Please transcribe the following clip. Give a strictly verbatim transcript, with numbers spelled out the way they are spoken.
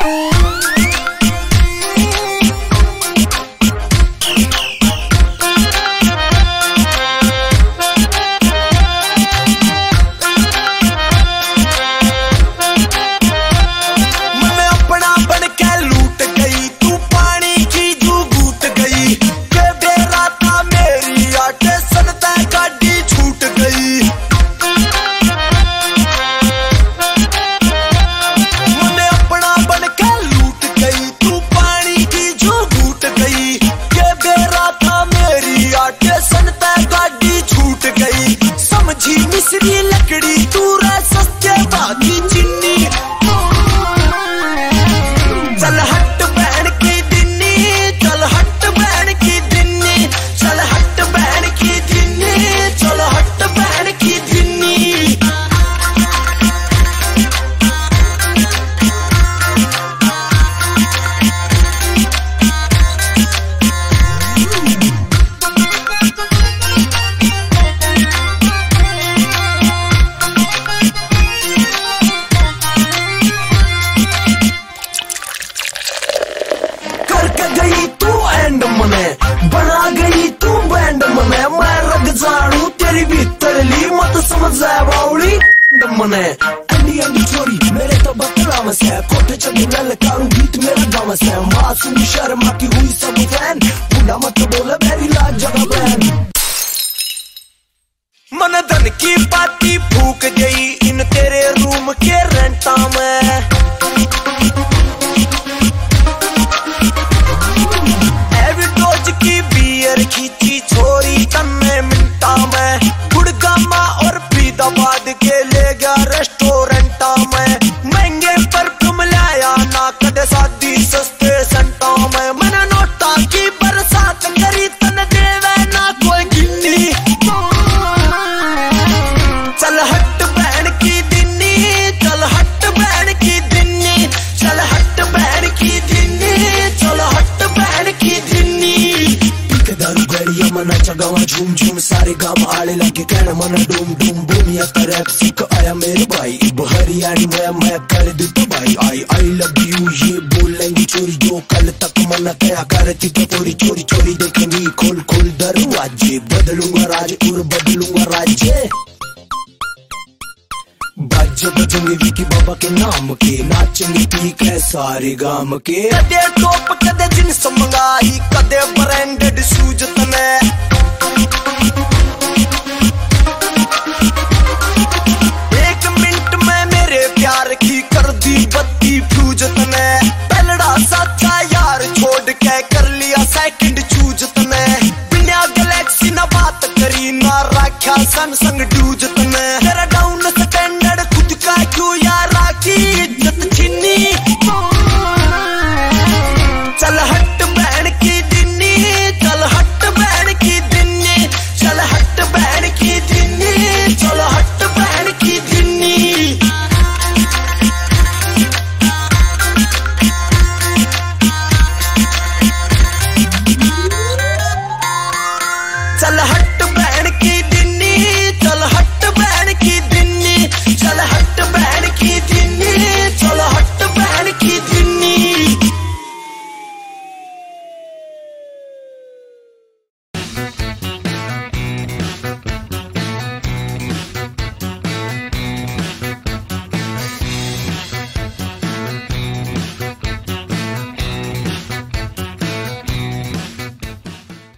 बना गई तू बैंड मने, मैं रग जानू तेरी भीतरली मत समझ जाए बावली मने। अंडी अंडी छोरी मेरे तो बदलावस है, कोठे चढ़ी मैं लकारूं गीत मेरा गावस है। मासूम शर्मा की हुई सब फैन, बूढ़ा मत बोले मेरी लाज जगह बहन। मन धन की पाती फूक गई इन तेरे रूम के रेंटा में। खींची छोरी तन्ने मिनटा में, गुड़गामा और फरीदाबाद के ले गया रेस्टोरेंटा में। महंगे परफ्यूम लाया ना कदे शादी सस्ते सेंटा में। मैंने नोटा की बरसात करी तन देवे ना कोई गिन्नी। चल हट बहन की दिन्नी, चल हट बहन की दिन्नी, चल हट बहन की दिन्नी, चल हट बहन की दिन्नी। दारू गड़िया मना चगावा झूम झूम, सारे गांव आले लगे कहना मना डूम डूम बूम। या तरह सीख आया मेरे भाई हरियाणी में, मैं कर दी तो भाई आई आई लव यू ये बोलेंगी चोरी। जो कल तक मना क्या करती तो पूरी चोरी चोरी देखेंगी खोल खोल दरवाजे। बदलूंगा राज और बदलूंगा राज्य, बाजे बजेंगे विकी बाबा के नाम के, नाचेंगे ठीक है सारे गांव के। कदे टॉप कदे जींस मंगाई, कदे ब्रांडेड शूज तने।